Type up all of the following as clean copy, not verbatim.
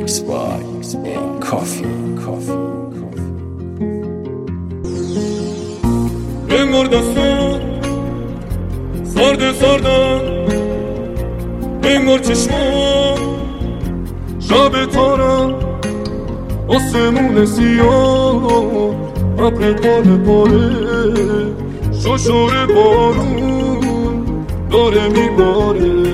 Mix by Coffee. انگار دستان سردن انگار چشمان شب تارم آسمون سیاه ابر پاره ششور بارون داره میباره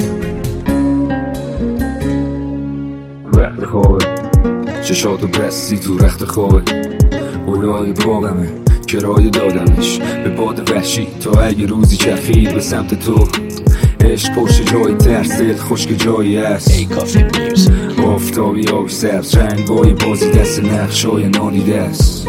رخت خوابه چشاتو بستی تو رخت خوابه اولای باغمه کرایه دادمش به باد وحشی تا اگه روزی چرخید به سمت تو عشق پشت جای ترس دل خشک جایی هست آفتابی آبی سبز رنگای بازی دست نقشای نادیده است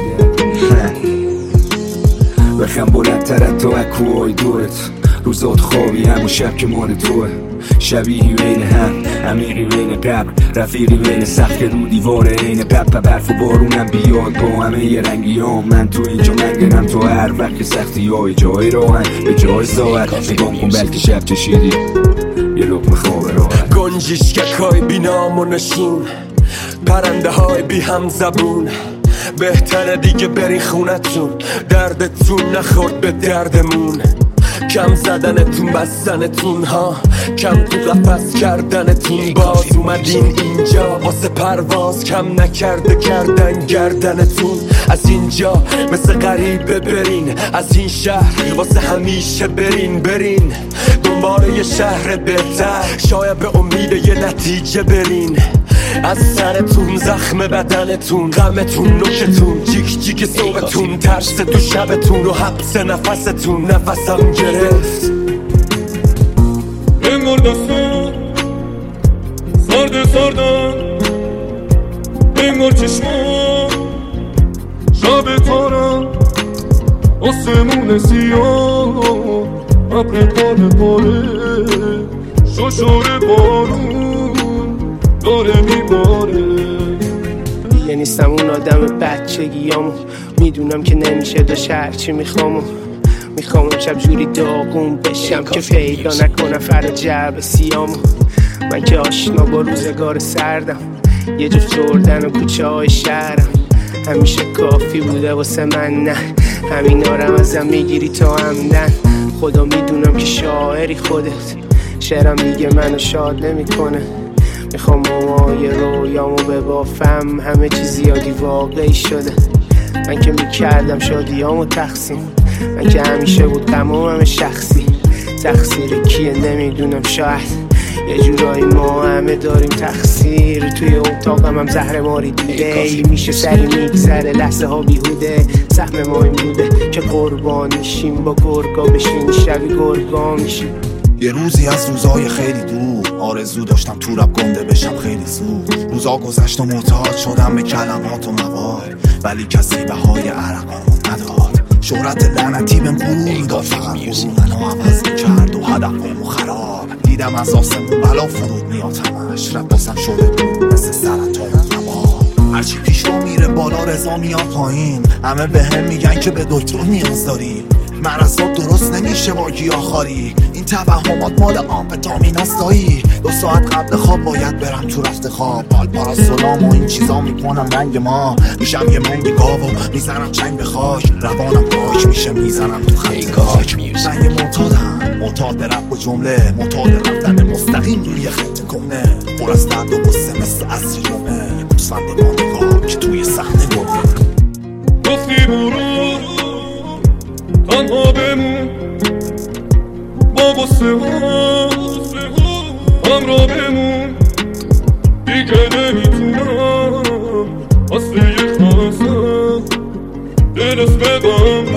بخم بلندتر تا اکوهای دورت روزات خوابی همون شب که مال توه شبیهی بین هم عمیقی بین قبر رفیقی بین سخت رو دیوار عین قبر برف و بارونم بیاد با همه یه رنگی ها من تو اینجا منگنم تو هر وقت سختی های جای راهن به جای ساعت نگاه کن بلکه شب چشیدی یه لقمه خواب راحت گنجشکک های بی نام و نشین پرنده های بی هم زبون بهتره دیگه برین خونتون دردتون نخورد به دردمون کم زدنتون بستنتون ها کم تو قفس کردنتون باز اومدین اینجا واسه پرواز کم نکرده کردن گردنتون از اینجا مثل غریبه برین از این شهر واسه همیشه برین دنبال یه شهر بهتر شاید به امید یه نتیجه برین از سرتون زخم بدنتون غمتون نوکتون جیک صبحتون ترس تو شبتون و حبس نفستون نفسم گرفت انگار دستان سردن انگار چشمان شب تارم آسمون سیاه ابر پاره ششور بارون داره میباره دیگه نیستم اون آدم بچگیامو میدونم که نمیشه داشت هرچی میخوام امشب جوری داغون بشم که پیدا نکنم فرا جعب سیامو من که آشنا با روزگار سردم یه جفت جردن و کوچه های شهرم همیشه کافی بوده واسه من نه همین آرم ازم میگیری تا همدن خدا میدونم که شاعری خودت شعرم دیگه منو شاد نمیکنه میخوام مامای رویامو ببافم همه چی زیادی واقعی شده من که میکردم شادیامو تقسیم من که همیشه بود غمم همه شخصی تقصیر کیه نمیدونم شاید یه جورایی ما همه داریم تقصیر توی اتاقم هم زهر ماری دیده میشه سری میگذره لحظه ها بیهوده سهم ما این بوده که قربان میشیم با گرگا بشین شبی گرگا میشیم یه روزی از روزای خیلی دور آرزو داشتم تو رب گنده بشم خیلی زود روزا گذشت و معتاد شدم به کلمات و موال ولی کسی بهای عرقامو نداد شهرت لعنتی بهم غرور داد فقط غرور منو عوض میکرد و هدفمو خراب دیدم از آسمون بلا فرود میاد همش رب باسم شده بود مثل سرطان نبا هرچی پیش رو میره بالا رضا میاد پایین همه به هم میگن که به دکتر نیاز داری مرضات درست نمیشه با گیاهخواری این توهمات مال آمفتامیناست دایی 2 ساعت قبل خواب باید برم تو رفت خواب حال پاراسولام و این چیزا میکنم رنگ ما میشم یه منگ گاو و میزنم چنگ به خاک روانم پاک میشه میزنم تو خط خاک من یه معتاد رب و جمله معتاد رفتن مستقیم روی خط کمنه پر از درد و غصه مثل عصر جمعه یه گوسفند با نگاه که توی صحنه گمه گفتی برو تنها بمون با غصه ها همراه بمون دیگه نمیتونم اصل یک خواستم دل از بدم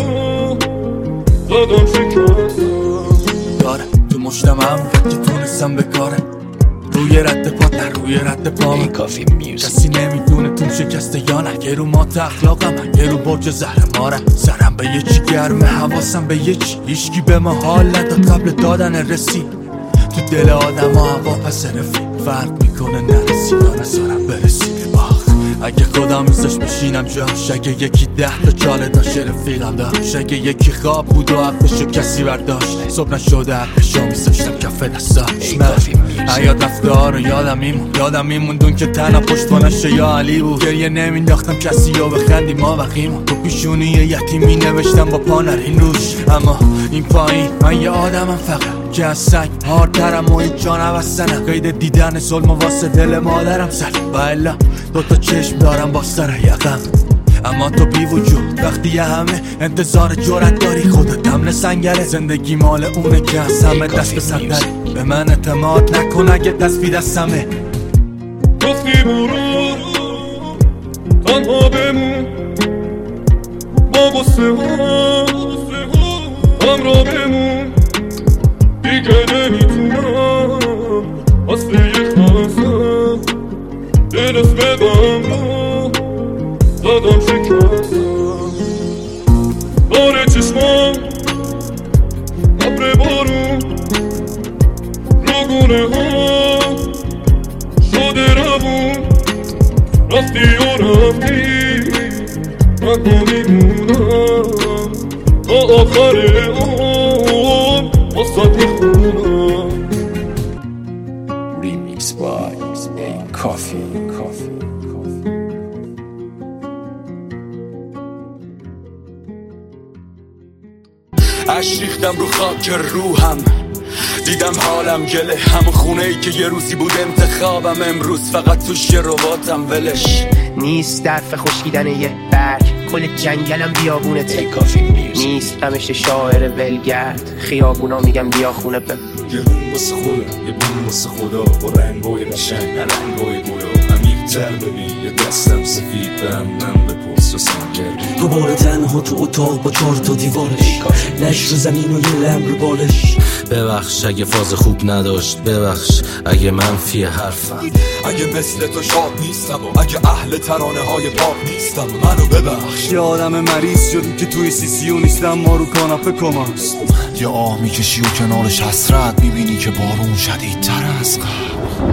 زدم شکستم داره تو مشتمم که تونستم بکارم روی رد پات نه روی رد پام کسی نمیدونه تو شکسته یا نه که رو ما اخلاقم که رو برج زهر ماره سرم به یه چی گرمه حواسم به یه چی هیچکی به ما حال نداد قبل دادن رسید تو دل آدم ها هوا پس رفیق فرق میکنه نرسیدن سرم برسید اگه خودم میزش بشینم جاش اگه یکی 10 تا چاله داشت رفیقم داشت اگه یکی خواب بود و عقلشو کسی برداشت صبح نشده عقلشو میزاشتم کف دستاش من حیات رفته ها رو یادم میموندون که تنها پشتوانش یا علی بود. گریه نمینداختم کسی یا بخندی ما وقیم. تو پیشونی یتیمی نوشتم با پا نرین روش. اما این پایین من یه آدمم فقط که از سنگ هاردرم و این جان عوستنم. قید دیدن ظلم واسه دل مادرم زد و الا دوتا چشم دارم با سر یقم. اما تو بی وجود وقتی یه همه انتظار جرأت داری خودت حمله سنگره. زندگی مال اونه که از همه دست به صندلی. به من اعتماد نکن اگه دست بی دستمه. گفتی برو تنها بمون با غصه ها همراه بمون. دیگه نمیتونم واسه یه خواستم دل از ببم دادم شکستم. داره چشمام ابر بارون رو گونه ها شده روون. رفتی و رفتی من با میمونم تا آخر عمر واسه میخونم. Remix by A Coffee. اش ریختم رو خاک روحم، دیدم حالم گله. همون خونه ای که یه روزی بود انتخابم، امروز فقط توش یه رباتم. ولش نیست درف خشکیدن یه برگ، کل جنگلم بیابونته. نیست غمش شاعر ولگرد، خیابونا میگم بیا خونه بم. یه بوم واسه خونه، یه بوم واسه خدا، با رنگای قشنگ نه رنگای گلا. عمیق‌تر ببین یه دستم سفید به هم بپرس و سنگر. دوباره تنها تو اتاق با 4 تا دیوارش، لش رو زمین و یه لم رو بالش. ببخش اگه فاز خوب نداشت، ببخش اگه منفی حرفم، اگه مثل تو شاد نیستم و اگه اهل ترانه های پاپ نیستم منو ببخش. یه آدم مریض شدی که توی CCU نیستم، ما رو کاناپه کماست. یه آه میکشی و کنارش حسرت میبینی که بارون شدیدتر از قبل.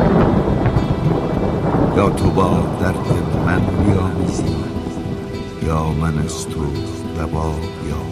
یا تو با درد من بیامیزی، یا من از تو دوا یا